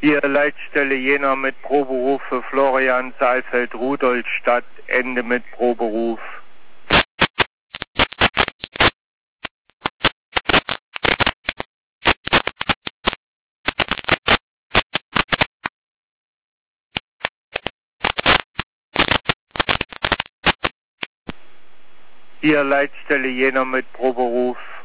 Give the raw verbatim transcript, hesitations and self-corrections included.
Hier Leitstelle Jena mit Proberuf für Florian Saalfeld Rudolstadt, Ende mit Proberuf. Hier Leitstelle Jena mit Proberuf.